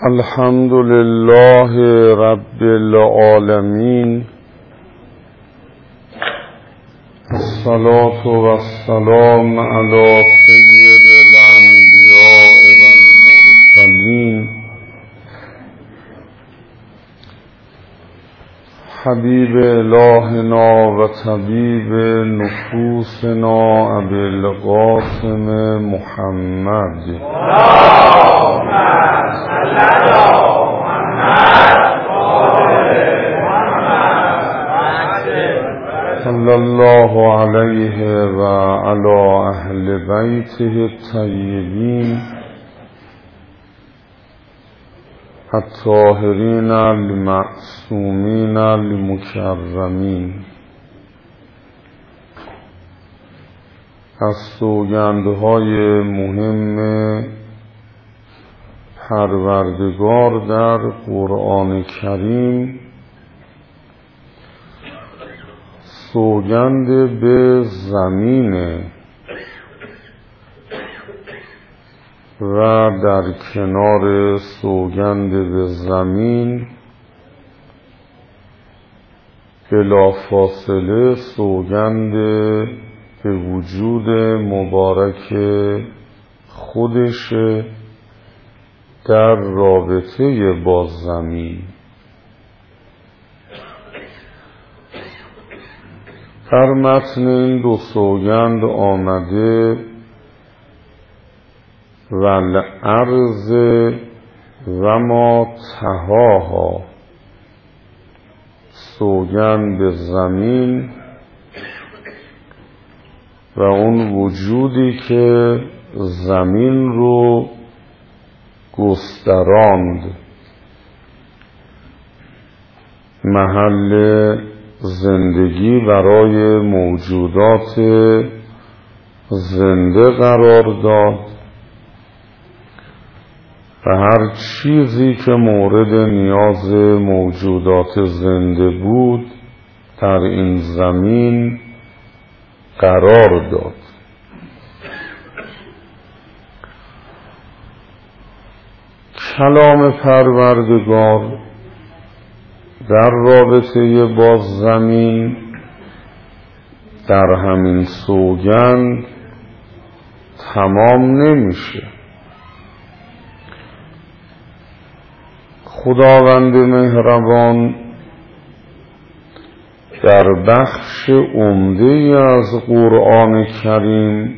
الحمد لله رب العالمين، الصلاة والسلام على سيد الأنبياء والمرسلين حبيب إلهنا وطبيب نفوسنا أبي القاسم محمد صلى الله عليه وعلى أهل بيته الطيبين الطاهرين المعصومين المكرمين. از سوگندهای مهم پروردگار در قرآن کریم سوگند به زمین و در کنار سوگند به زمین بلافاصله سوگند به وجود مبارک خودش در رابطه با زمین. در متن این دو سوگند آمده والارض و ما طحاها، سوگند به زمین و اون وجودی که زمین رو گستراند، محل زندگی برای موجودات زنده قرار داد و هر چیزی که مورد نیاز موجودات زنده بود در این زمین قرار داد. کلام پروردگار در رابطه با زمین در همین سوگند تمام نمیشه. خداوند مهربان در بخش عمده از قرآن کریم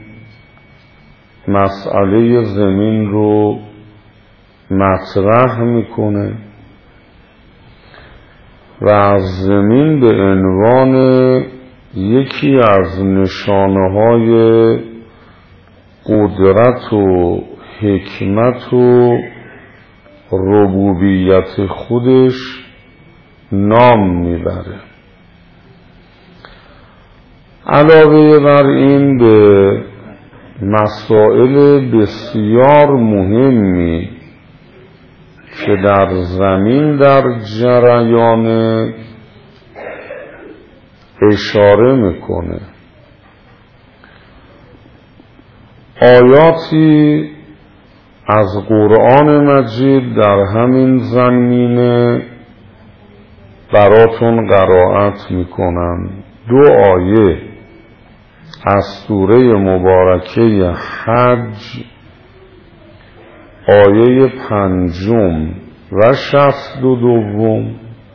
مسئله زمین رو مطرح میکنه و از زمین به عنوان یکی از نشانه‌های قدرت و حکمت و ربوبیت خودش نام میبره. علاوه بر این به مسائل بسیار مهمی که در زمین در جریان اشاره میکنه. آیاتی از قرآن مجید در همین زمینه براتون قرائت میکنم. دو آیه از سوره مبارکه حج، آیه 5 و 62،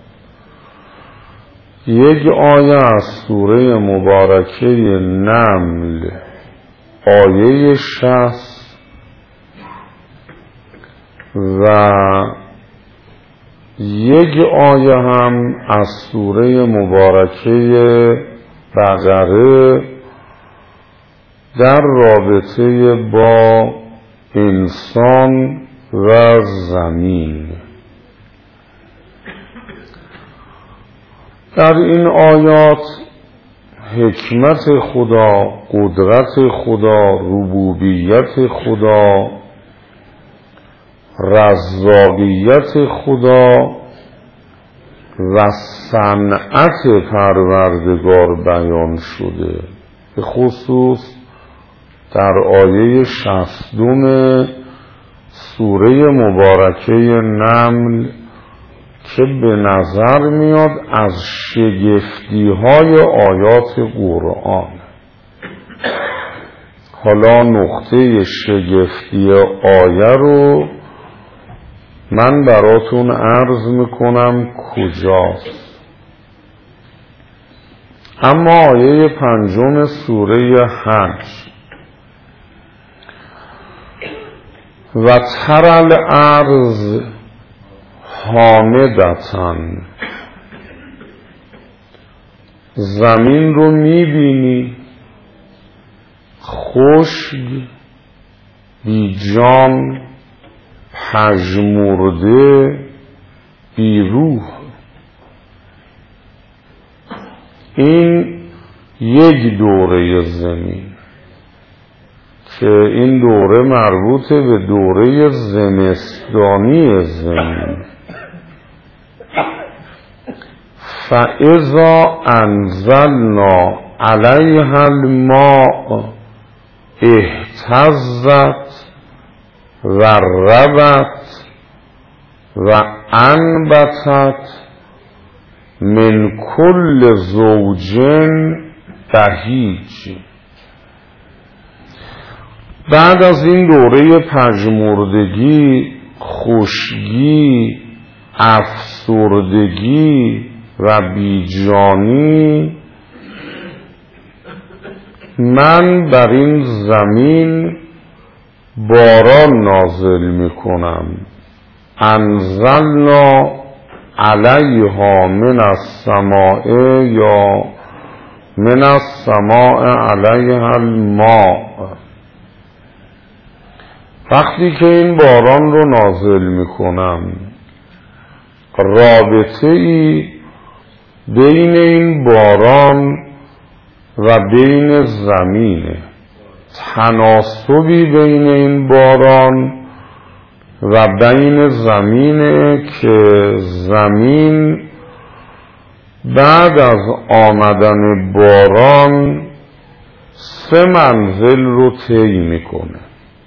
یک آیه از سوره مبارکه نمل، آیه 60 و یک آیه هم از سوره مبارکه بقره در رابطه با انسان و زمین. در این آیات حکمت خدا، قدرت خدا، ربوبیت خدا، رزاقیت خدا و صنعت پروردگار بیان شده. به خصوص در آیه 62 سوره مبارکه نمل که به نظر میاد از شگفتی‌های آیات قرآن. حالا نقطه شگفتی آیه رو من براتون عرض میکنم کجاست. اما آیه 5 سوره حج: و ترى الارض حامدتن، زمین رو میبینی خشک، بی جان، پژمرده، بی روح. این یک دوره زمین که این دوره مربوط به دوره زمستانی زمین. فاذا انزلنا علیها الماء اهتزت و ربت و انبتت من کل زوج بهیج. بعد از این دوره پژمردگی، خشکی، افسردگی و بیجانی، من بر این زمین باران نازل میکنم. انزلنا علیها من السماء یا من السماء علیها الماء. وقتی که این باران رو نازل میکنم، رابطه ای بین این باران و بین زمینه، تناسبی بین این باران و بین زمینه که زمین بعد از آمدن باران 3 منزل رو طی میکنه.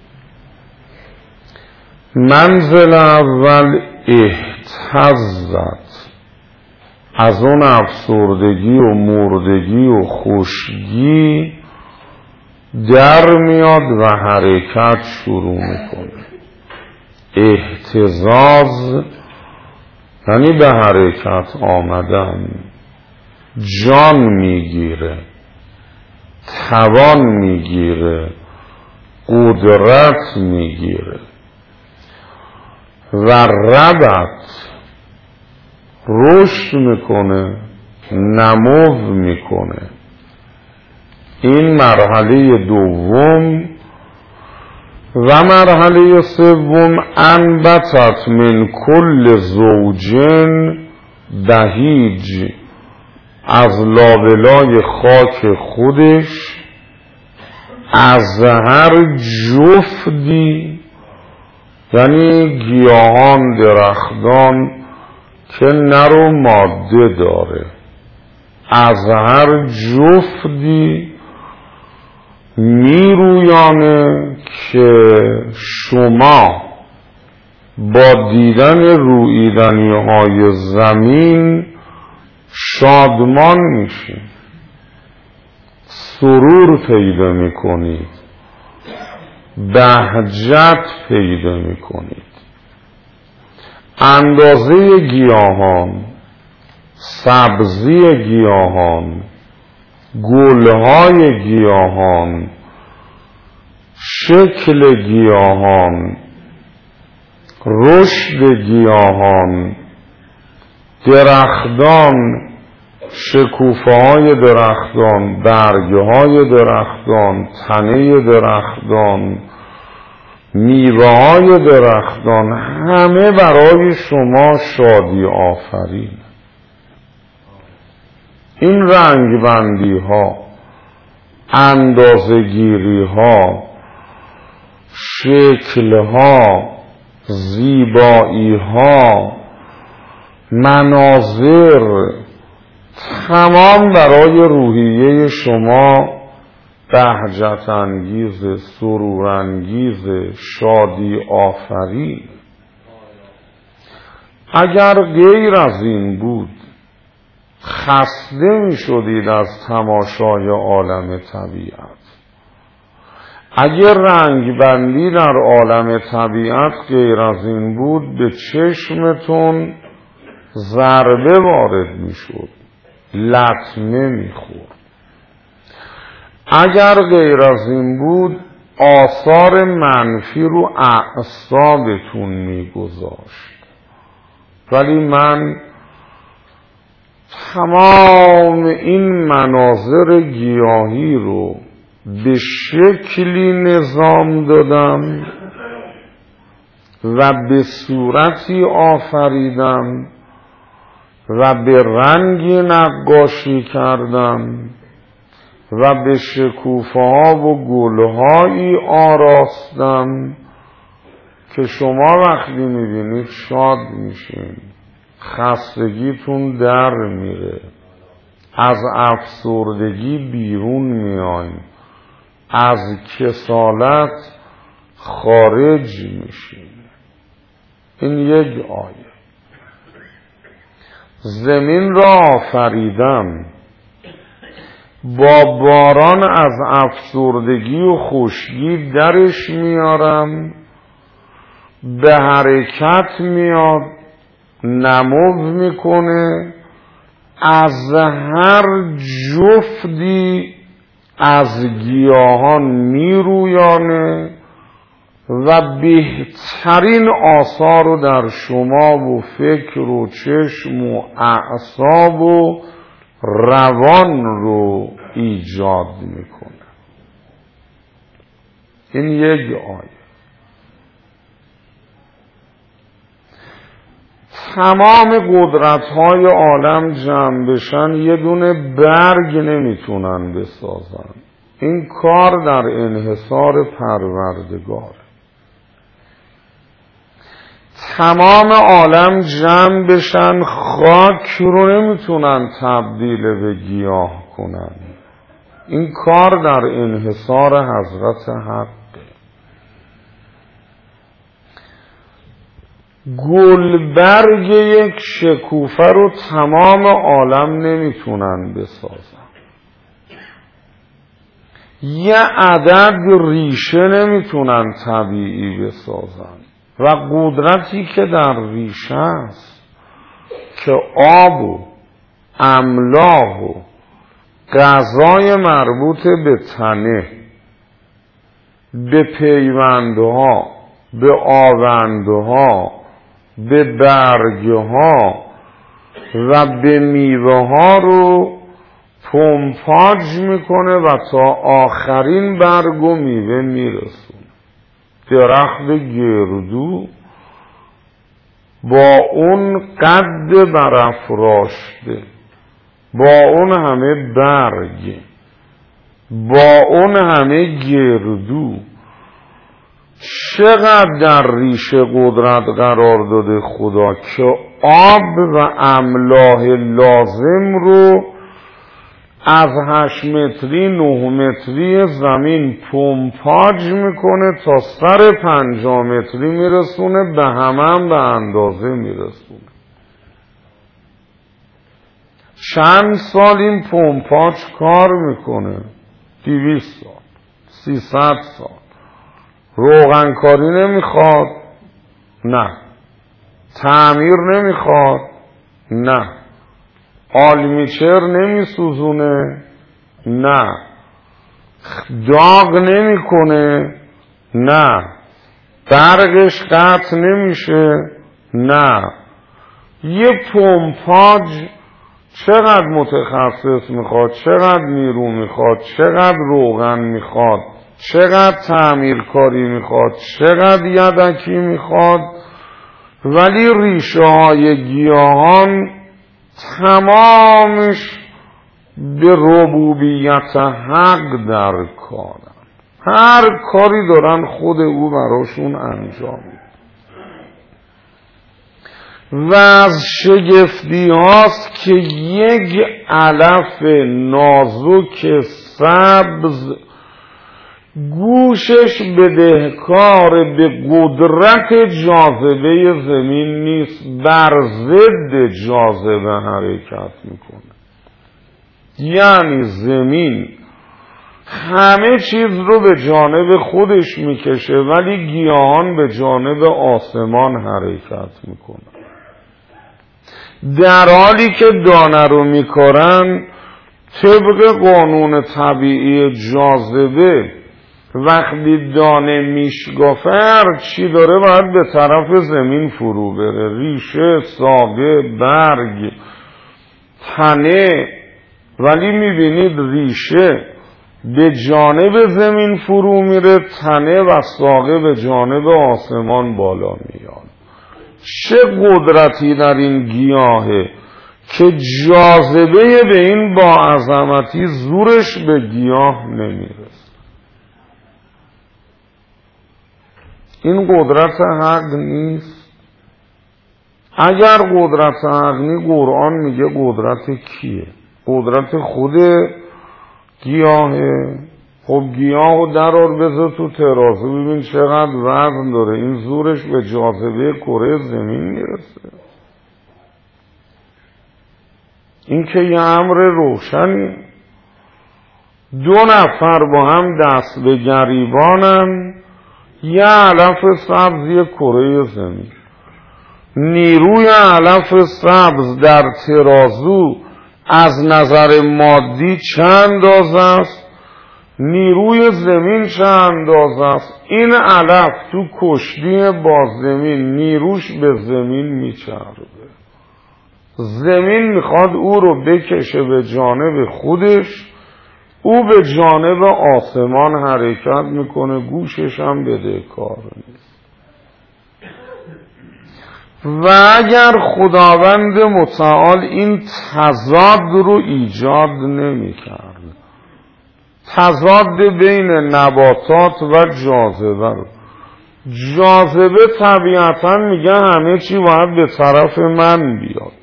منزل اول اهتزت، از اون افسردگی و مردگی و خشکی در میاد و حرکت شروع میکنه. اهتزاز یعنی به حرکت آمدن، جان میگیره، توان میگیره، قدرت میگیره. و ربط، رشد میکنه، نمو میکنه. این مرحله دوم. و مرحله سوم انبتت من کل زوج بهیج، از لابلای خاک خودش از هر جفتی، یعنی گیاهان، درختان که نر و ماده داره، از هر جفتی میرویانه که شما با دیدن رویدنی های زمین شادمان میشید، سرور پیدا میکنید، بهجت پیدا میکنید. اندازه گیاهان، سبزی گیاهان، گلهای گیاهان، شکل گیاهان، رشد گیاهان، درختان، شکوفه های درختان، برگ های درختان، تنه درختان، میوه های درختان، همه برای شما شادی آفرین. این رنگ بندی ها، اندازه گیری ها، شکل ها، زیبایی ها، مناظر، تمام برای روحیه شما بهجت انگیز، سرور انگیز، شادی آفرین. اگر غیر از این بود خسته می شدید از تماشای عالم طبیعت. اگر رنگ بندی در عالم طبیعت غیر از این بود به چشمتون ضربه وارد می شد، لطمه می خورد. اگر غیر از این بود آثار منفی رو اعصابتون می گذاشت. ولی من تمام این مناظر گیاهی رو به شکلی نظام دادم و به صورتی آفریدم و به رنگی نقاشی کردم و به شکوفه ها و گلهایی آراستم که شما وقتی میبینید شاد میشین، خستگیتون در میره، از افسردگی بیرون میاین، از کسالت خارج میشین. این یک آیه. زمین را آفریدم، با باران از افسردگی و خشکی درش میارم، به حرکت میاد، نمو میکنه، از هر جفتی از گیاهان میرویانه و بهترین آثار رو در شما و فکر و چشم و اعصاب و روان رو ایجاد میکنه. این یک آیه. تمام قدرت‌های عالم جمع بشن یه دونه برگ نمیتونن بسازن. این کار در انحصار پروردگار. تمام عالم جمع بشن خاک رو نمیتونن تبدیل به گیاه کنن. این کار در انحصار حضرت حق. گلبرگ یک شکوفه رو تمام عالم نمیتونن بسازن. یه عدد ریشه نمیتونن طبیعی بسازن و قدرتی که در ریشه است که آب و املاح و غذای مربوط به تنه، به پیوندها، به آوندها، به برگها و به میوه ها رو پمپاژ میکنه و تا آخرین برگ و میوه میرسونه. درخت گردو با اون قد برافراشته، با اون همه برگ، با اون همه گردو، چقدر در ریشه قدرت قرار داده خدا که آب و املاح لازم رو از 8 متری 9 متری زمین پمپاژ میکنه تا سر 5 متری میرسونه، به همه به اندازه میرسونه. چند سال این پمپاژ کار میکنه؟ 200 سال، 300 سال. روغنکاری نمیخواد؟ نه. تعمیر نمیخواد؟ نه. آلمیچر نمیسوزونه؟ نه. داغ نمیکنه؟ نه. برقش قطع نمیشه؟ نه. یه پمپاژ چقدر متخصص میخواد، چقدر نیرو میخواد، چقدر روغن میخواد، چقدر تعمیرکاری میخواد، چقدر یدکی میخواد. ولی ریشه های گیاهان تمامش به ربوبیت حق در کارن. هر کاری دارن خود او براشون انجام میده. و از شگفتی هاست که یک علف نازک سبز گوشش بدهکار به قدرت جاذبه زمین نیست، بر ضد جاذبه حرکت میکنه. یعنی زمین همه چیز رو به جانب خودش میکشه ولی گیاهان به جانب آسمان حرکت میکنن. در حالی که دانه رو میکارن طبق قانون طبیعی جاذبه وقتی دانه میشکافه چی داره باید به طرف زمین فرو بره، ریشه، ساقه، برگ، تنه، ولی میبینید ریشه به جانب زمین فرو میره، تنه و ساقه به جانب آسمان بالا میاد. چه قدرتی در این گیاهه که جاذبه به این با عظمتی زورش به گیاه نمیرسه. این قدرت حق نیست؟ اگر قدرت حق نیست قرآن میگه قدرت کیه؟ قدرت خود گیاهه. خب گیاهو درار بذار تو ترازو ببین چقدر وزن داره، این زورش به جاذبه کره زمین میرسه. این که یه امر روشنی. دو نفر با هم دست به گریبانن، یه علف سبز یه کره زمین. نیروی علف سبز در ترازو از نظر مادی چند اندازه است، نیروی زمین چند اندازه است. این علف تو کشتی با زمین نیروش به زمین میچربه، زمین میخواد او رو بکشه به جانب خودش، او به جانب آسمان حرکت میکنه، گوشش هم بدهکار نیست. و اگر خداوند متعال این تضاد رو ایجاد نمی‌کرد، تضاد بین نباتات و جاذبه رو، جاذبه طبیعتاً میگه همه چی باید به طرف من بیاد،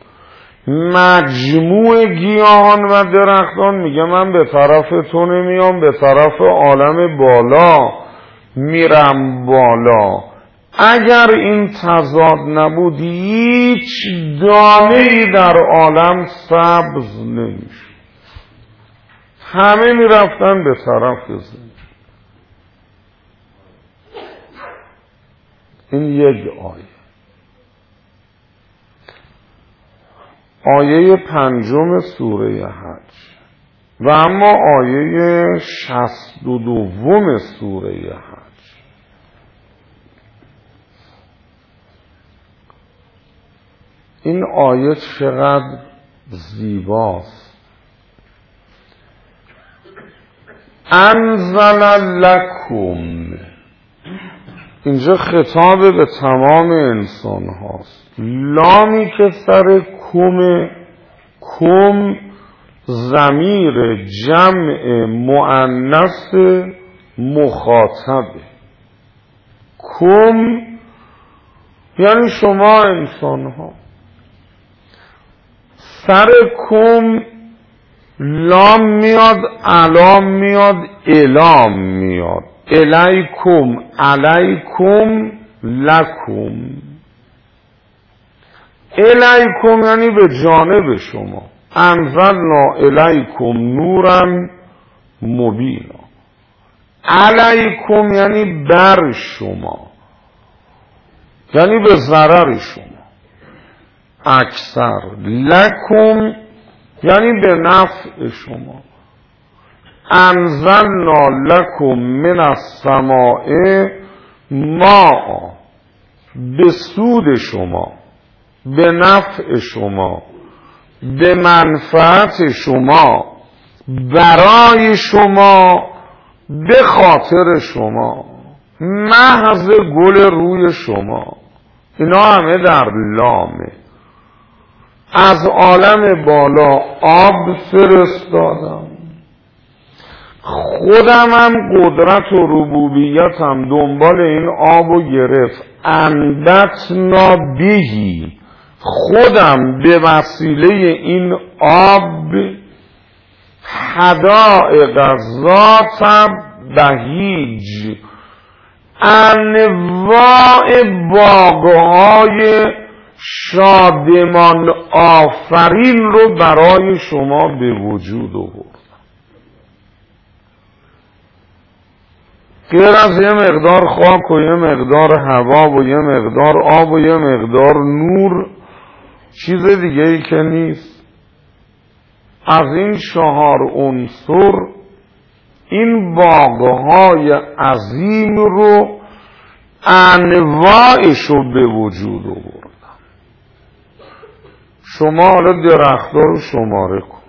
مجموع گیاهان و درختان میگه من به طرف تو نمیام، به طرف عالم بالا میرم بالا. اگر این تضاد نبود هیچ دانه‌ای در عالم سبز نمیشه، همه میرفتن به طرف زمین. این یک آیه 5 سوره حج. و اما آیه 62 سوره حج، این آیه چقدر زیباست. انزل لکم، اینجا خطاب به تمام انسان هاست. لامی که سر کم ضمیر جمع مؤنث مخاطبه. کم یعنی شما انسان ها. سر کم لام میاد، علام میاد، الام میاد. الیکم، علیکم، لکم. الیکم یعنی به جانب شما. انزلنا الیکم نورا مبینا. علیکم یعنی بر شما، یعنی به ضرر شما اکثر. لکم یعنی به نفع شما. انزلنا لکم من السماء ماء، به سود شما، به نفع شما، به منفعت شما، برای شما، به خاطر شما، محض گل روی شما. اینا همه در لامه. از عالم بالا آب فرستادم، خودم هم قدرت و ربوبیتم دنبال این آبو گرفت. انبتنا بهی، خودم به وسیله این آب حدائق ذات بهیج، انواع باغ‌های شادمان آفرین رو برای شما به وجود آورد. غیر از یه مقدار خاک و یه مقدار هوا و یه مقدار آب و یه مقدار نور چیز دیگه ای که نیست. از این 4 عنصر این باغ‌های عظیم رو انواعش رو به وجود آوردن. شما حالا درخت‌ها رو شماره کن،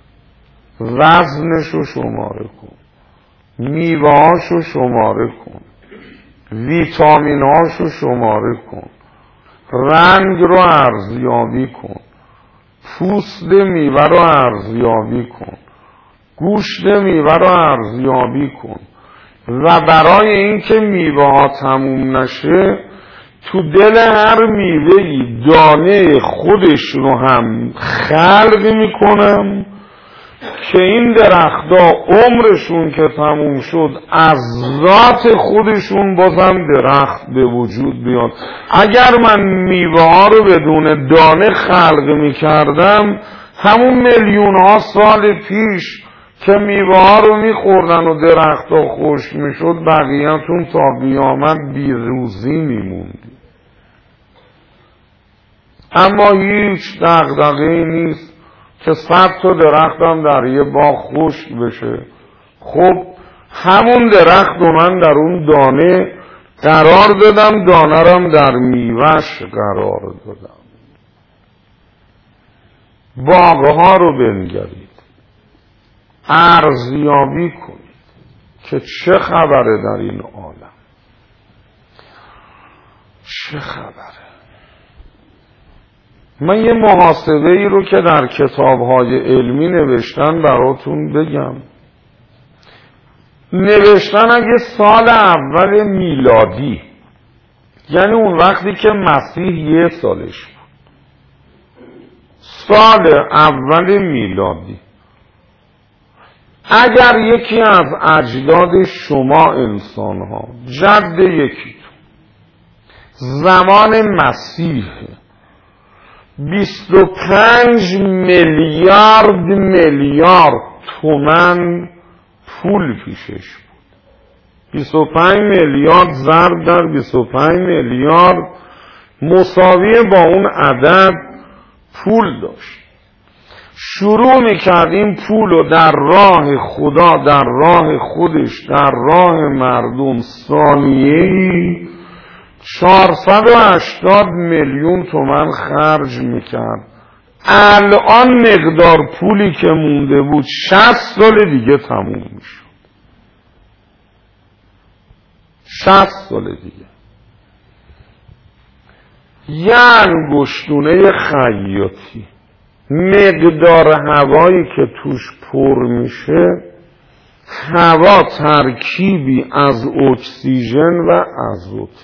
وزنش رو شماره کن، میوه‌هاش رو شماره کن، ویتامین‌هاش رو شماره کن، رنگ رو ارزیابی کن، پوست میوه رو ارزیابی کن، گوشت میوه رو ارزیابی کن و برای اینکه میوه ها تموم نشه تو دل هر میوه‌ای دانه خودش رو هم خلق میکنم که این درخت‌ها عمرشون که تموم شد از ذات خودشون بازم درخت به وجود بیاد. اگر من میوه ها رو بدون دانه خلق میکردم همون میلیون ها سال پیش که میوه ها رو میخوردن و درخت ها خشک میشد بقیه‌تون تا قیامت بیروزی میموندی. اما هیچ دغدغه‌ای نیست که 100 تا درخت هم در یه باغ خشک بشه. خب همون درخت رو من در اون دانه قرار دادم، دانه رو هم در میوهش قرار دادم. باغها رو بنگرید، ارزیابی کنید که چه خبره در این عالم، چه خبره. من یه محاسبه ای رو که در کتاب‌های علمی نوشتن براتون بگم. نوشتن اگه سال اول میلادی، یعنی اون وقتی که مسیح 1 سالش بود، سال اول میلادی اگر یکی از اجداد شما انسان ها، جد یکی زمان مسیح 25 میلیارد تومان پول پیشش بود. 25 میلیارد ضرب در 25 میلیارد مساوی با اون عدد پول داشت. شروع میکرد این پول رو در راه خدا، در راه خودش، در راه مردم ثانیه‌ای 480 میلیون تومان خرج میکرد. الان مقدار پولی که مونده بود 60 سال دیگه تموم میشد. 60 سال دیگه. یه انگشتونه خیاطی مقدار هوایی که توش پر میشه، هوا ترکیبی از اکسیژن و آزوت.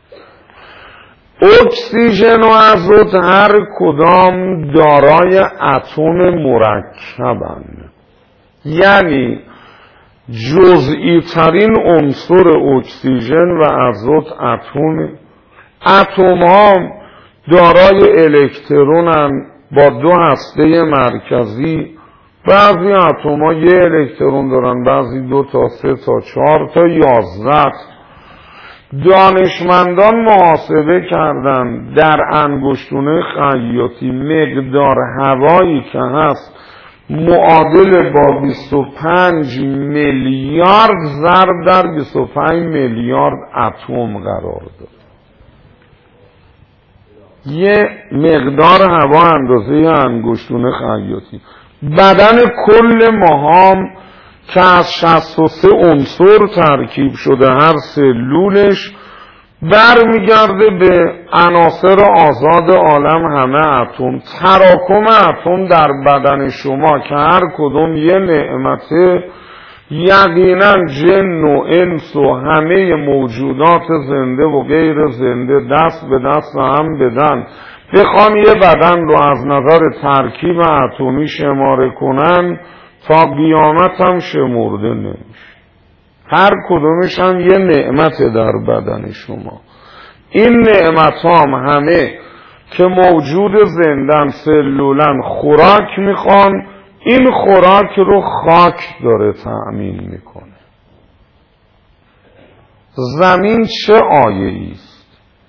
اکسیژن و آزوت هر کدام دارای اتم مرکبند، یعنی جزئی ترین عنصر اکسیژن و آزوت اتمه. اتم ها دارای الکترونن با 2 هسته مرکزی. بعضی اتم ها 1 الکترون دارن، بعضی 2 تا 3 تا 4 تا 11. دانشمندان محاسبه کردن در انگشتونه خیاطی مقدار هوایی که هست معادل با 25 میلیارد ضرب در 25 میلیارد اتم قرار داد. یه مقدار هوا اندازه انگشتونه خیاطی. بدن کل ماهام که از 63 عنصر ترکیب شده، هر سلولش برمیگرده به عناصر آزاد عالم، همه اتم. تراکم اتم در بدن شما که هر کدوم یه نعمته، یقینا جن و انس و همه موجودات زنده و غیر زنده دست به دست هم بدن بخوام یه بدن رو از نظر ترکیب اتمی شماره کنن تا قیامت هم شمرده نمیشه. هر کدومش هم یه نعمت در بدن شما. این نعمت هم همه که موجود زندن سلولن خوراک میخوان، این خوراک رو خاک داره تأمین میکنه. زمین چه آیه‌ای است،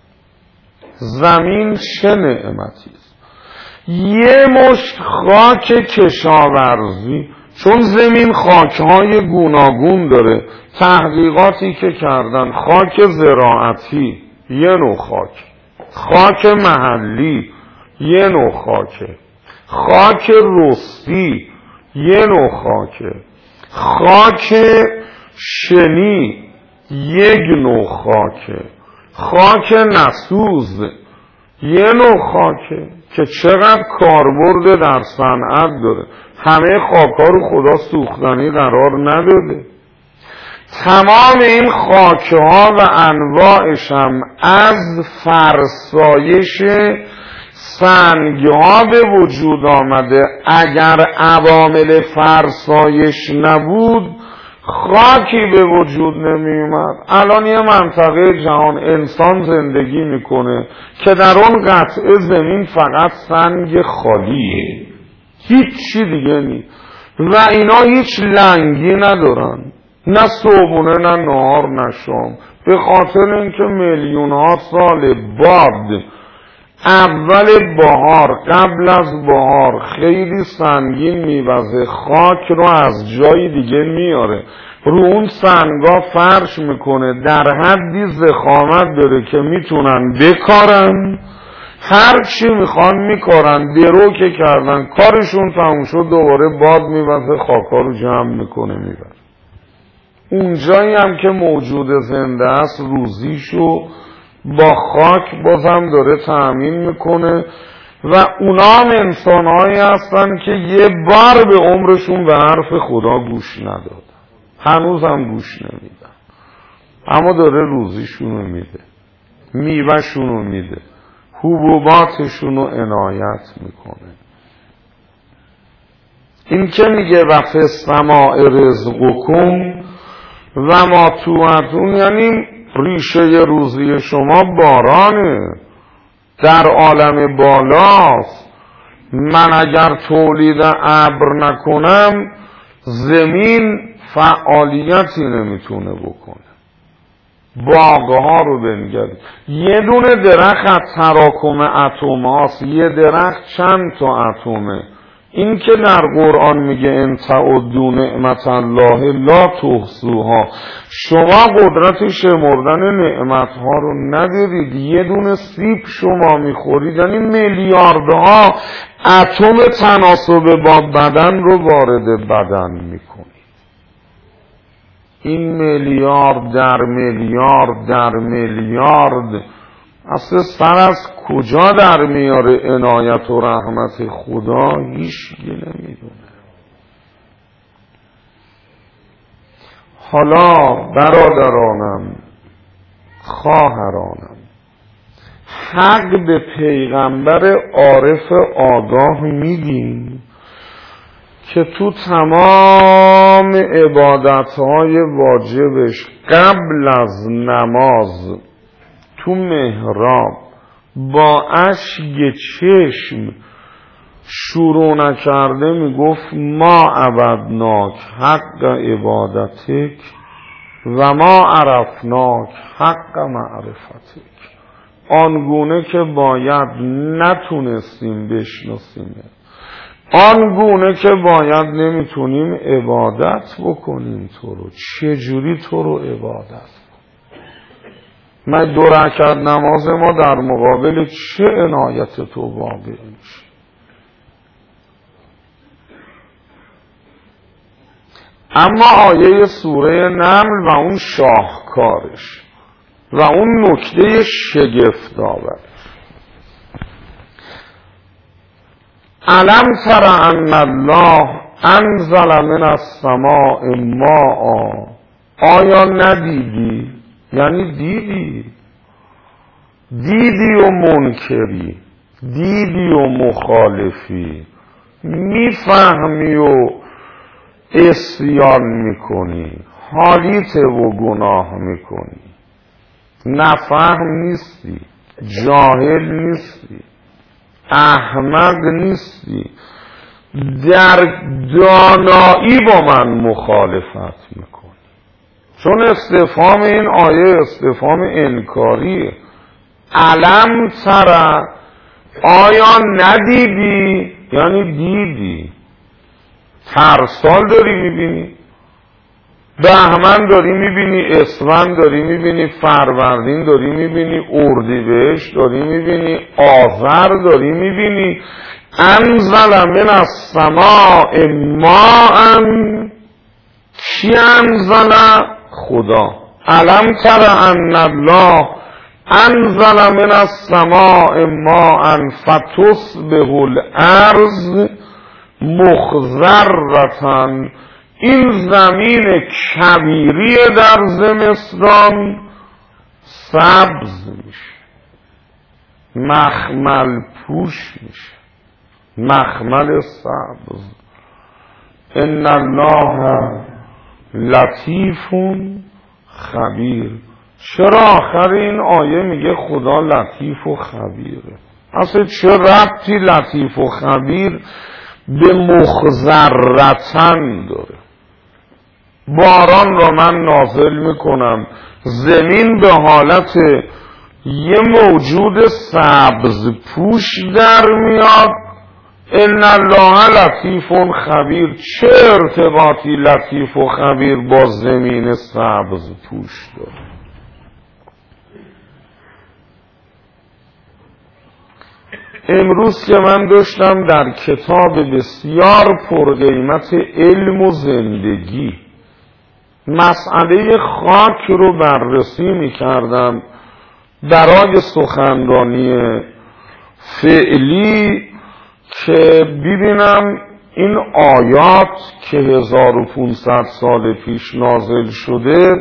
زمین چه نعمتی است. یه مشت خاک کشاورزی، چون زمین خاکهای گوناگون داره، تحقیقاتی که کردن خاک زراعتی یه نوع خاک محلی یه نوع خاک رستی یه نوع خاک شنی یک نوع خاک نسوز یه نوع خاکه که چقدر کاربرد در صنعت داره. همه خاک‌ها رو خدا سوختنی قرار نداده. تمام این خاک‌ها و انواعش هم از فرسایش سنگ‌ها به وجود آمده. اگر عوامل فرسایش نبود خاکی به وجود نمی اومد. الان یه منطقه جهان انسان زندگی میکنه که در اون قطعه زمین فقط سنگ خالیه، هیچ چی دیگه نیست و اینا هیچ لنگی ندارن، نه صبحونه نه نهار نه شام، به خاطر اینکه میلیون ها سال باد اول بهار قبل از بهار خیلی سنگین میوزه، خاک رو از جای دیگه میاره، رو اون سنگا فرش میکنه، در حدی ضخامت داره که میتونن بکارن، هر چی میخوان میکارن. درو که کردن کارشون تموم شد دوباره باد میوزه خاکا رو جمع میکنه میبره. اونجایی هم که موجود زنده است روزیشو با خاک بازم داره تأمین میکنه و اونا هم انسانهایی هستن که یه بار به عمرشون به حرف خدا گوش ندادن، هنوز هم گوش نمیدن، اما داره روزیشونو میده، میوهشونو میده، حبوباتشونو عنایت میکنه. این که میگه و فی السماء رزقکم و ما توعدون، یعنی ریشه روزی شما بارانه، در عالم بالاست. من اگر تولید ابر نکنم زمین فعالیتی نمیتونه بکنه. باغها رو بنگرید، یه دونه درخت از تراکم اتم هاست، یه درخت چند تا اتمه. این که در قرآن میگه ان تعدوا نعمت الله لا تحصوها، شما قدرت شمردن نعمتها رو ندارید. یه دونه سیب شما میخورید یعنی میلیاردها اتم تناسب با بدن رو وارد بدن میکنید. این میلیارد در میلیارد در میلیارد اصلا سر از کجا در میاره عنایت و رحمت خدا هیچ نمیدونه. حالا برادرانم خواهرانم، حق به پیغمبر عارف آگاه میدیم که تو تمام عبادتهای واجبش قبل از نماز تو محراب با اشک چشم شروع نکرده میگفت ما عبدناک حق عبادتک و ما عرفناک حق معرفتک، آنگونه که باید نتونستیم بشناسیم، آنگونه که باید نمیتونیم عبادت بکنیم. تو رو چجوری تو رو عبادت؟ من 2 رکعت نماز ما در مقابل چه عنایت تو واقع میشه؟ اما آیه سوره نمل و اون شاهکارش و اون نکته شگفت‌آورش، الم تر ان الله انزل من السماء ماء، آیا ندیدی؟ یعنی دیدی و منکری، دیدی و مخالفی، میفهمی و عصیان میکنی. حالیته و گناه میکنی، نفهم نیستی، جاهل نیستی، احمق نیستی، در دانایی با من مخالفت میکنی. چون استفهام این آیه استفهام انکاریه. علم ترى، آیا ندیدی؟ یعنی دیدی. ترسال داری میبینی، بهمن داری میبینی، اسفند داری میبینی، فروردین داری میبینی، اردیبهشت داری میبینی، آذر داری میبینی. انزل من السماء ماء، کی انزل؟ خدا. علم تر ان الله انزل من السماء ماء فتصبح الارض مخضرة. این زمین کبیری در زمستان سبز میشه، مخمل پوش میشه، مخمل سبز. ان الله لطیف خبیر. چرا آخر این آیه میگه خدا لطیف و خبیره؟ اصلا چه ربطی لطیف و خبیر به مخضرتن داره؟ باران را من نازل میکنم، زمین به حالت یه موجود سبز پوش در میاد. ان الله لطیف خبیر. چه ارتباطی لطیف و خبیر با زمین سبز پوش داره؟ امروز که من داشتم در کتاب بسیار پرقیمت علم و زندگی مسئله خاک رو بررسی می کردم برای سخنرانی فعلی، که ببینم این آیات که 1500 سال پیش نازل شده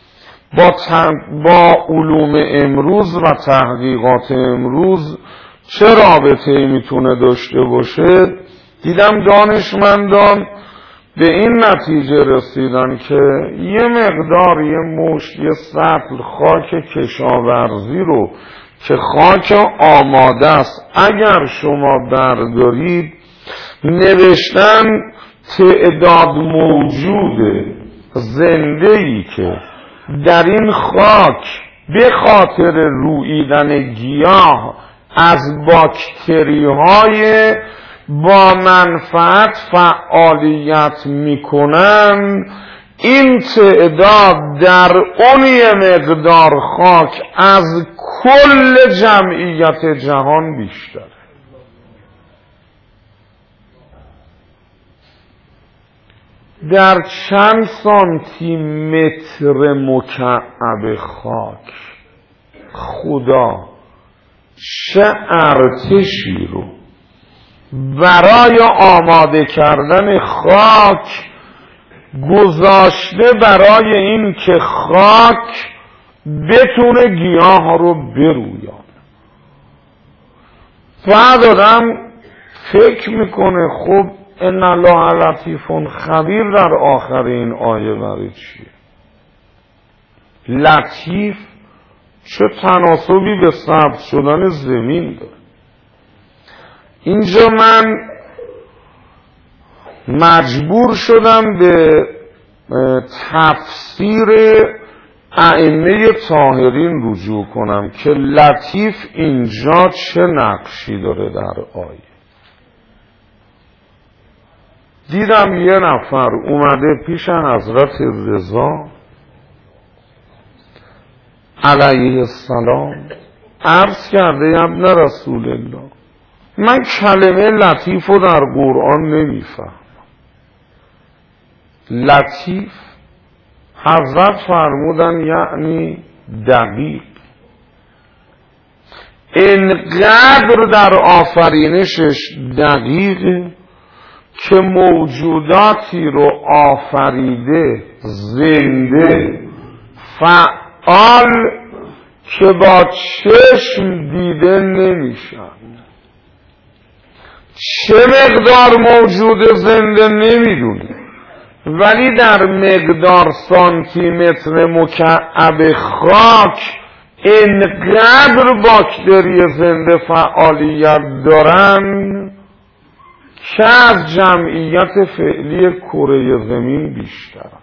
با علوم امروز و تحقیقات امروز چه رابطه‌ای میتونه داشته باشه. دیدم دانشمندان به این نتیجه رسیدن که یه مقدار، یه مشت، یه سطل خاک کشاورزی رو که خاک آماده است اگر شما بردارید، نوشتن تعداد موجود زنده‌ای که در این خاک به خاطر روییدن گیاه از باکتری های با منفعت فعالیت میکنن، این تعداد در اون یه مقدار خاک از کل جمعیت جهان بیشتر. در چند سانتی متر مکعب خاک خدا چه ارتشی رو برای آماده کردن خاک گذاشته برای این که خاک بتونه گیاه رو برویانه. بعد آدم فکر میکنه خب ان الله لطیف خبیر در آخر این آیه برای چیه؟ لطیف چه تناسبی به سبز شدن زمین داره؟ اینجا من مجبور شدم به تفسیر ائمه طاهرین رجوع کنم که لطیف اینجا چه نقشی داره در آیه. دیدم یه نفر اومده پیش حضرت رضا علیه السلام عرض کرده ابن رسول الله، من کلمه لطیف رو در قرآن نمیفهم. لطیف حضرت فرمودن یعنی دقیق. اینقدر در آفرینشش دقیقه که موجوداتی رو آفریده زنده فعال که با چشم دیده نمیشن. چه مقدار موجود زنده نمیدونی، ولی در مقدار سانتیمتر مکعب خاک اینقدر باکتری زنده فعالیت دارن که از جمعیت فعلی کره زمین بیشترن.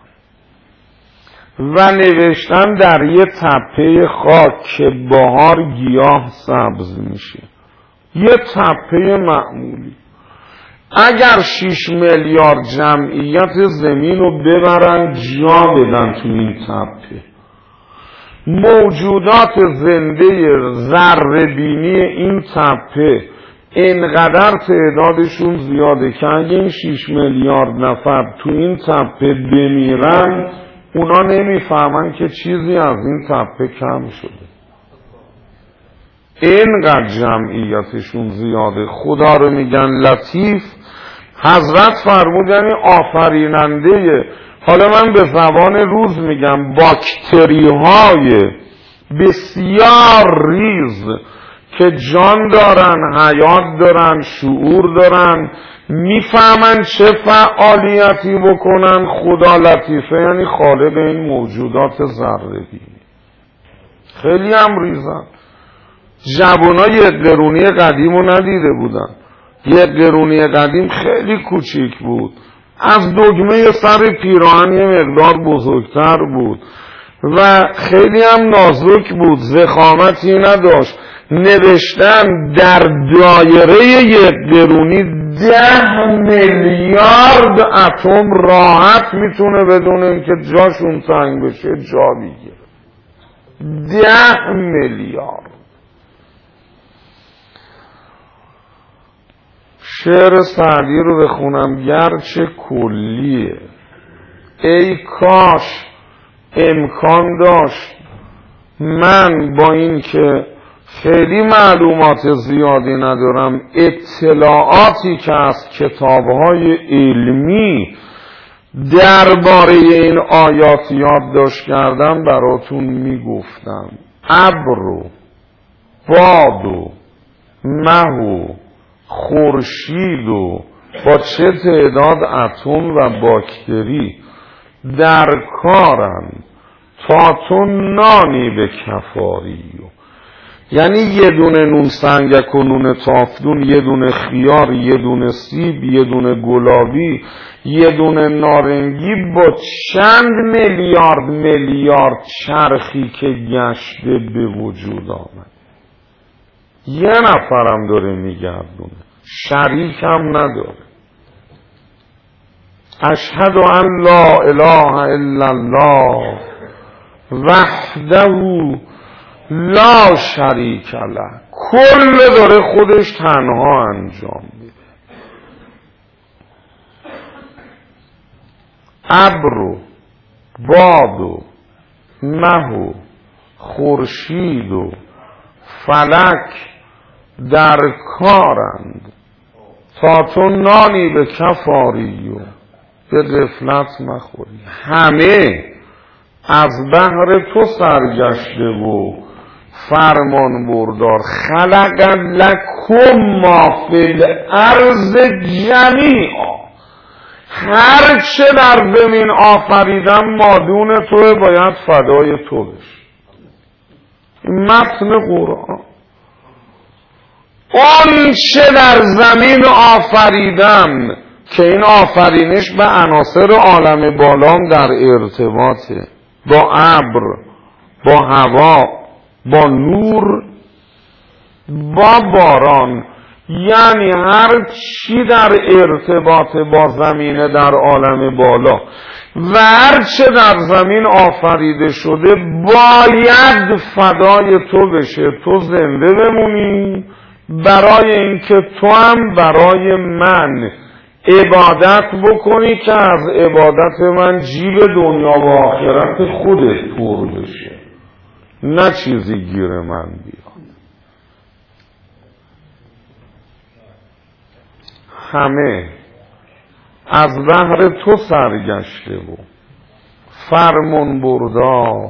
و نوشتن در یه تپه خاک که بهار گیاه سبز میشه، یه تپه معمولی، اگر 6 میلیارد جمعیت زمین رو ببرن جا بدن تو این تپه، موجودات زنده ذره‌بینی این تپه اینقدر تعدادشون زیاده که اگه این 6 میلیارد نفر تو این تپه بمیرن اونا نمیفهمن که چیزی از این تپه کم شده. اینقدر جمعیتشون زیاده. خدا رو میگن لطیف. حضرت فرمود یعنی آفریننده. حالا من به زبان روز میگم باکتری های بسیار ریز که جان دارن، حیات دارن، شعور دارن، میفهمن چه فعالیتی بکنن. خدا لطیفه، یعنی خالق این موجودات ذره‌بینی. خیلی هم ریزن. جوانای یک قرونی قدیم رو ندیده بودن. یک قرونی قدیم خیلی کوچیک بود، از دگمه سر پیراهن یه مقدار بزرگتر بود و خیلی هم نازک بود، ضخامتی نداشت. نوشتن در دایره یک قرونی 10 میلیارد اتم راحت میتونه بدون اینکه جاشون تنگ بشه جا بگیره. 10 میلیارد. شعر سعدی رو بخونم گرچه کلیه. ای کاش امکان داشت من با این که خیلی معلومات زیادی ندارم، اطلاعاتی که از کتاب‌های علمی درباره این آیات یادداشت کردم براتون میگفتم. ابر و باد و مه و خورشید و با چه تعداد اتم و باکتری در کارن تا تو نانی به کفاری. یعنی یه دونه نون سنگک و نون تافدون، یه دونه خیار، یه دونه سیب، یه دونه گلابی، یه دونه نارنگی با چند میلیارد چرخی که گشته به وجود آمد. یه نفرم داره میگردونه، شریک هم نداره. اشهد ان لا اله الا الله وحده لا شریک له. کل داره خودش تنها انجام میده. ابر و باد و مه و خورشید و فلک در کارند تا تو نانی به کف آری و به غفلت مخوری. همه از بحر تو سرگشته و فرمان بردار. خلق لکم ما فی الارض جمیعا. هر چه در زمین آفریدم مادون توه، باید فدای تو بشه. متن قرآن. اون چه در زمین آفریدم که این آفرینش به عناصر عالم بالام در ارتباطه، با ابر، با هوا، با نور، با باران. یعنی هر چی در ارتباط با زمینه در عالم بالا و هر چه در زمین آفریده شده باید فدای تو بشه، تو زنده بمونی، برای اینکه تو هم برای من عبادت بکنی که از عبادت من جیب دنیا و آخرت خودت پر بشه، نه چیزی گیر من بیاد. همه از بحر تو سرگشته و فرمان بردار.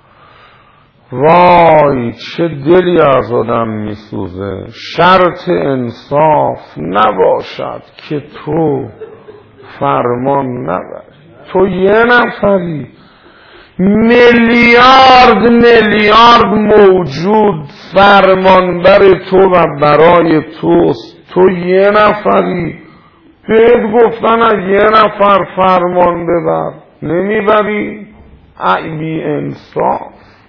وای چه دلی از آدم میسوزه. شرط انصاف نباشد که تو فرمان نبری. تو یه نفری. میلیارد موجود فرمانبر تو و برای توست، تو یه نفری. بهت گفتن از یه نفر فرمان ببر، نمیبری؟ ای بی انصاف.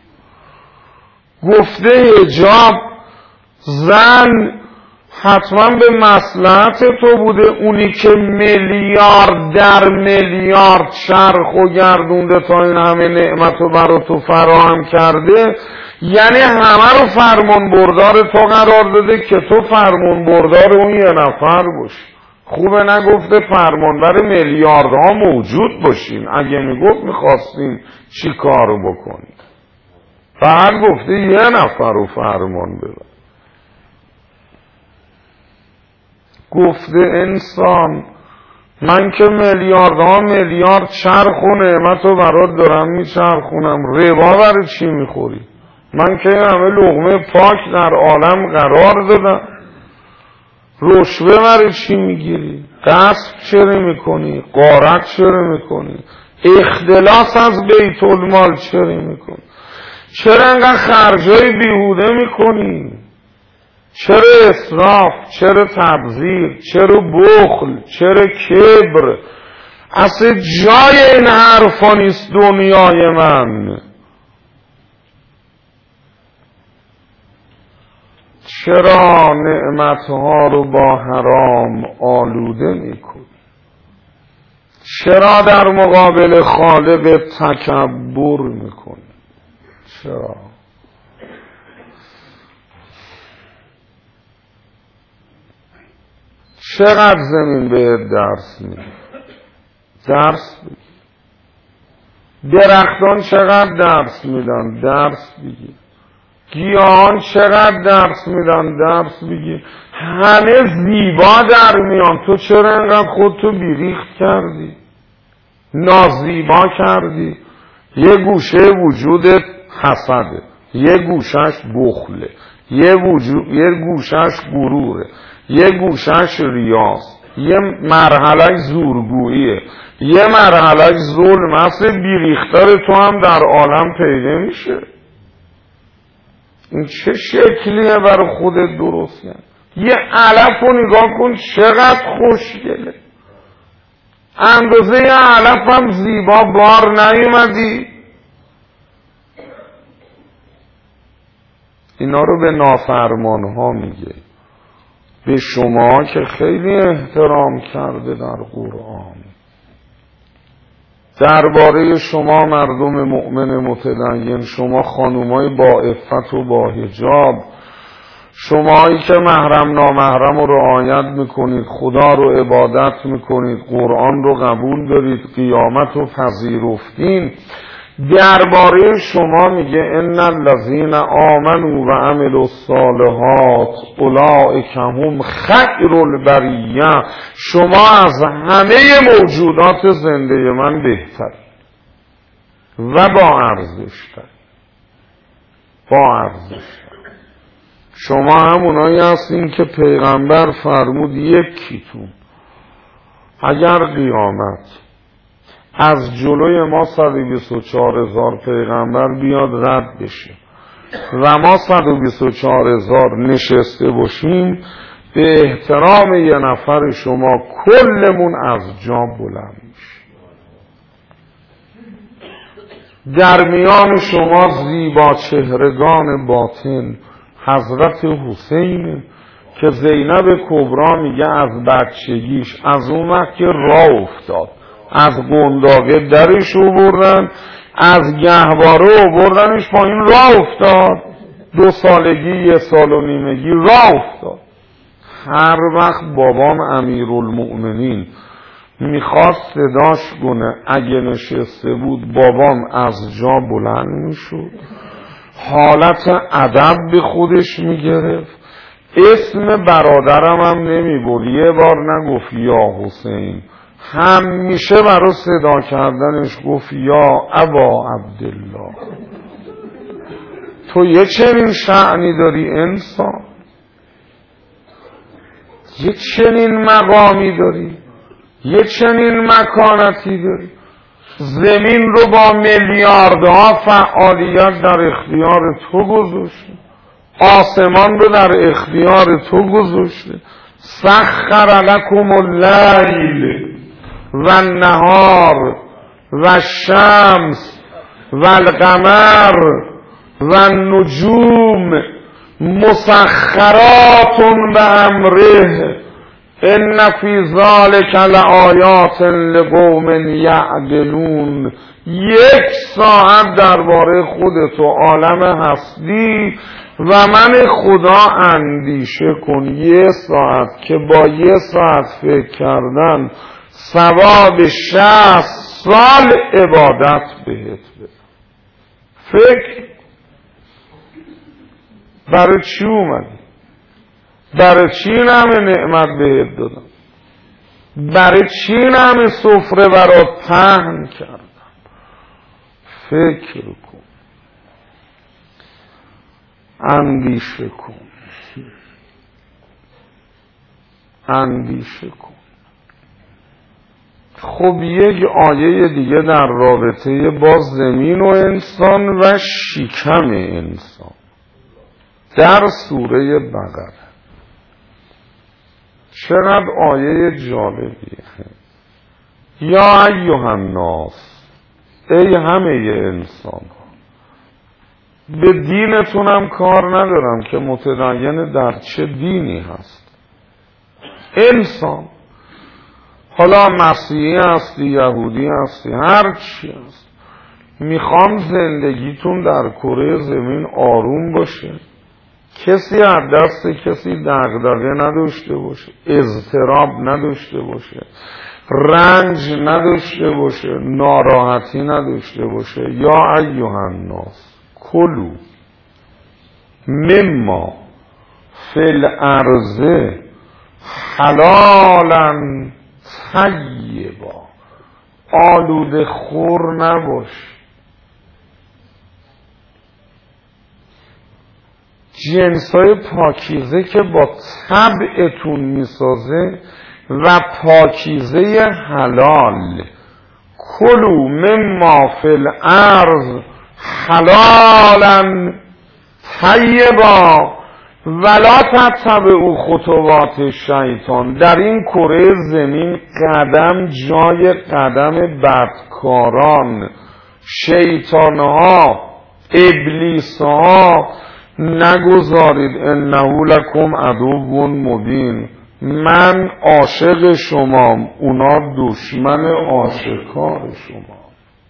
گفته حجاب زن حتما به مصلحت تو بوده، اونی که میلیارد در میلیارد چرخ و گردونده تا این همه نعمت رو برای تو فراهم کرده، یعنی همه رو فرمان بردار تو قرار داده که تو فرمان بردار اون یه نفر باشی. خوبه نگفته فرمانبر میلیاردها موجود باشین، اگه میگفت میخواستین چی کارو بکنید. فقط گفته یه نفر رو فرمان ببر. گفته انسان من که میلیاردها میلیارد چرخ و نعمت رو برات دارم میچرخونم، ربا برای چی میخوری؟ من که همه لقمه پاک در عالم قرار دادم، رشوه برای چی میگیری؟ غصب چرا میکنی؟ غارت چرا میکنی؟ اختلاس از بیت المال چرا میکنی؟ چرا انقدر خرجای بیهوده میکنی؟ چرا اسراف؟ چرا تبذیر؟ چرا بخل؟ چرا کبر؟ اصلا جای این حرفا نیست دنیای من. چرا نعمتها رو با حرام آلوده میکنی؟ چرا در مقابل خالق تکبر میکنی؟ چرا؟ چقدر زمین بهت درس میده؟ درس بگی. درختان چقدر درس میدن؟ درس بگی. گیاهان چقدر درس میدن؟ درس بگی. همه زیبا در میان، تو چرا انقدر خودتو بیریخت کردی؟ نازیبا کردی. یه گوشه وجودت حسده، یه گوشش بخله، یه گوشش غروره، یه گوشش ریاست، یه مرحله زورگوییه، یه مرحله ظلم. اصلا بیریختار تو هم در عالم پیدا میشه. این چه شکلیه برای خودت درست کرد؟ یه علف رو نگاه کن چقدر خوشگله، اندازه یه علف هم زیبا بار نیومدی. اینا رو به نافرمان ها میگه، به شما که خیلی احترام کرده در قرآن. درباره شما مردم مؤمن متدین، شما خانومای با عفت و با حجاب، شمایی که محرم نامحرم رو رعایت میکنید، خدا رو عبادت میکنید، قرآن رو قبول دارید، قیامت رو پذیرفتین، درباره شما میگه ان الذین آمنوا و عملوا الصالحات اولئک هم خیر البریه. شما از همه موجودات زنده من بهتر و با ارزشتر. شما همونایی هستین که پیغمبر فرمود یکیتون اگر قیامت از جلوی ما 124,000 پیغمبر بیاد رد بشه و ما 124,000 نشسته باشیم، به احترام یه نفر شما کلمون از جا بلند میشه. در میان شما زیبا چهرگان باطن حضرت حسین که زینب کبرا میگه از بچگیش، از اون وقت که راه افتاد از قنداقه درش رو بردن، از گهواره رو بردنش پایین راه افتاد، 2 سالگی 1 سال و نیمگی راه افتاد. هر وقت بابام امیرالمؤمنین میخواست صداش کنه، اگه نشسته بود بابام از جا بلند میشد، حالت ادب به خودش میگرفت، اسم برادرم هم نمیبرد، یه بار نگفت یا حسین، همیشه برای صدا کردنش گفت یا ابا عبدالله. تو یه چنین شأنی داری انسان، یه چنین مقامی داری، یه چنین مکانتی داری. زمین رو با میلیاردها فعالیت در اختیار تو گذاشته، آسمان رو در اختیار تو گذاشته. سخر لکم اللیل و النهار و الشمس و القمر و النجوم مسخرات بامره ان فی ذلک لآیات لقوم یعقلون. 1 ساعت درباره خودت و عالم هستی و من خدا اندیشه کن. 1 ساعت که با 1 ساعت فکر کردن ثواب 60 سال عبادت بهت بده. فکر برای چی اومدی؟ برای چی همه نعمت بهت دادم؟ برای چی همه سفره برات پهن کردم؟ فکر کن، اندیشه کن، اندیشه کن. خب یک آیه دیگه در رابطه با زمین و انسان و شکم انسان در سوره بقره. چقدر آیه جالبیه. یا ایها الناس، ای همه انسان ها. به دینتونم کار ندارم که متدین در چه دینی هست. انسان، حالا مسیحی هستی، یهودی هستی، هر چی هست، میخوام زندگیتون در کره زمین آروم باشه، کسی از دست کسی دغدغه نداشته باشه، اضطراب نداشته باشه، رنج نداشته باشه، ناراحتی نداشته باشه. یا ایها الناس کلوا مما فی الارض حلالا طیبا. آلوده خور نباش، جنسای پاکیزه که با طبعتون میسازه و پاکیزه حلال. کلوا مما فی الارض حلالا طیبا ولا تتبعوا خطوات شیطان. در این کره زمین قدم جای قدم بدکاران، شیطانها، ابلیسها نگذارید. انه لکم عدو مبین. من عاشق شمام، اونا دشمن آشکار شما.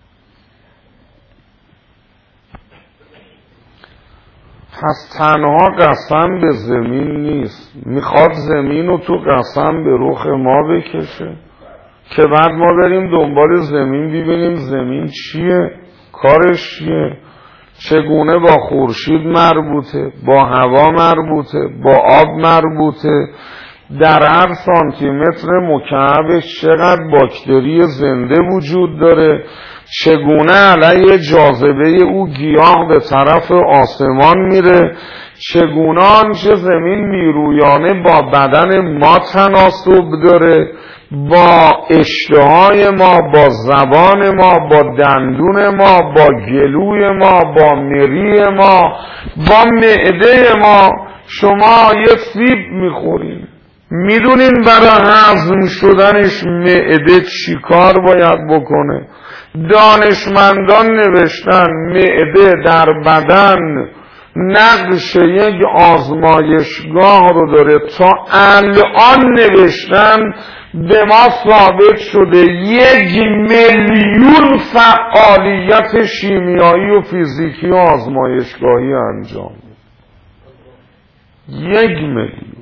پس تنها قسم به زمین نیست، میخواد زمین رو تو قسم به رخ ما بکشه که بعد ما بریم دنبال زمین ببینیم زمین چیه، کارش چیه، چگونه با خورشید مربوطه، با هوا مربوطه، با آب مربوطه، در هر سانتی متر مکعبش چقدر باکتری زنده وجود داره، چگونه علیه جاذبه او گیاه به طرف آسمان میره، چگونه آنچه زمین میرویانه با بدن ما تناسب داره، با اشتهای ما، با زبان ما، با دندون ما، با گلوی ما، با مری ما، با معده ما. شما یه سیب میخورین، میدونین برای هضم شدنش معده چی کار باید بکنه؟ دانشمندان نوشتن معده در بدن نقش یک آزمایشگاه رو داره. تا الان نوشتن به ما ثابت شده 1,000,000 فعالیت شیمیایی و فیزیکی و آزمایشگاهی انجام میده. 1,000,000.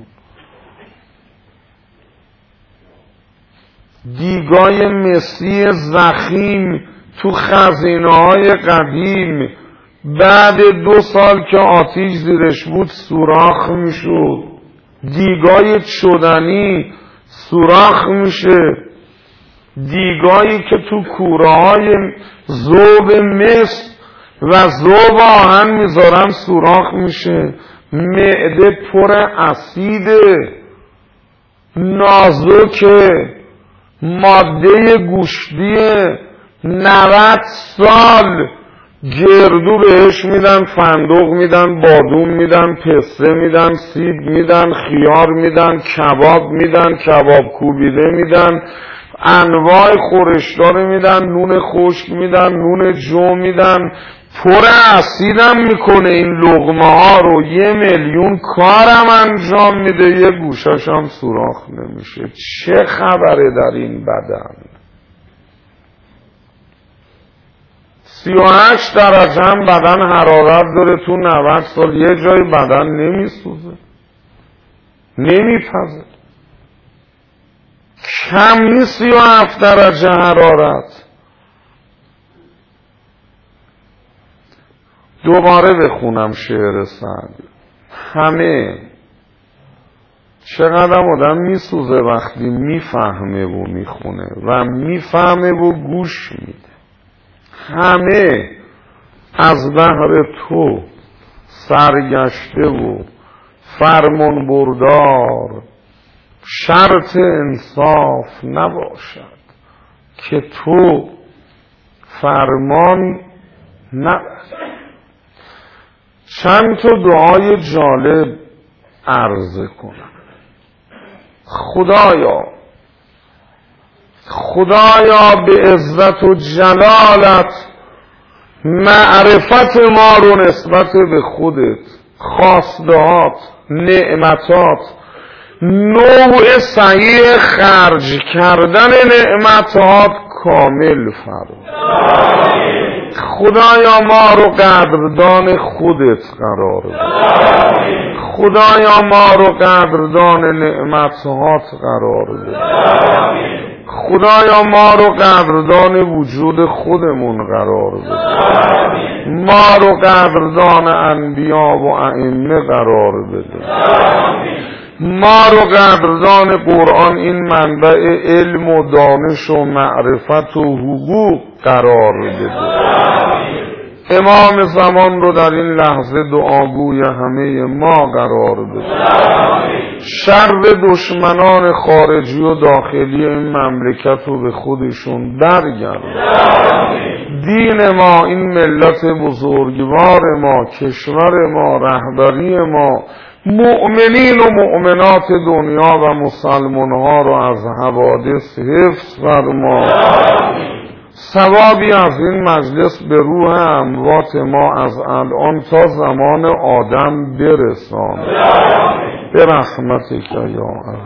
دیگای مسی زخیم تو خزینه‌های قدیم بعد 2 سال که آتیش زیرش بود سوراخ میشد. دیگای شدنی سوراخ میشه. دیگایی که تو کوره‌های ذوب مس و ذوب آهن میذارن سوراخ میشه. معده پر اسیده، نازکه، ماده گوشتیه، 90 سال گردو بهش میدن، فندق میدن، بادوم میدن، پسته میدن، سیب میدن، خیار میدن، کباب میدن، کباب کوبیده میدن، انواع خورشدار میدن، نون خشک میدن، نون جو میدن، پر اسیدم میکنه این لقمه ها رو. 1,000,000 کارم انجام میده، یه گوشش هم سوراخ نمیشه. چه خبره در این بدن؟ 38 درجه هم بدن حرارت داره. تو 90 سال یه جای بدن نمیسوزه، نمیپزه. کم نیست 37 درجه حرارت. دوباره بخونم شعر سعدی. همه چقدر آدم میسوزه وقتی میفهمه و میخونه و میفهمه و گوش میده. همه از بهر تو سرگشته و فرمان بردار. شرط انصاف نباشد که تو فرمان نباشد. چند تا دعای جالب عرض کنم. خدایا به عزت و جلالت معرفت ما رو نسبت به خودت، خواستهات، نعمتات، نوع صحیح خرج کردن نعمتات کامل فرما. خدایا ما رو قدردان خودت قرار بده. خدایا ما رو قدردان نعمتات قرار بده. خدایا ما رو قدردان وجود خودمون قرار بده. ما رو قدردان انبیا و ائمه قرار بده. ما رو قدردان قرآن، این منبع علم و دانش و معرفت و حقوق قرار بده. امام زمان رو در این لحظه دعاگوی همه ما قرار بده. شر دشمنان خارجی و داخلی این مملکت رو به خودشون برگردن. دین ما، این ملت بزرگوار ما، کشور ما، رهبری ما، مؤمنین و مؤمنات دنیا و مسلمان ها رو از حوادث حفظ فرما. ثوابی از این مجلس به روح اموات ما از الان تا زمان آدم برسان. به رحمتک یا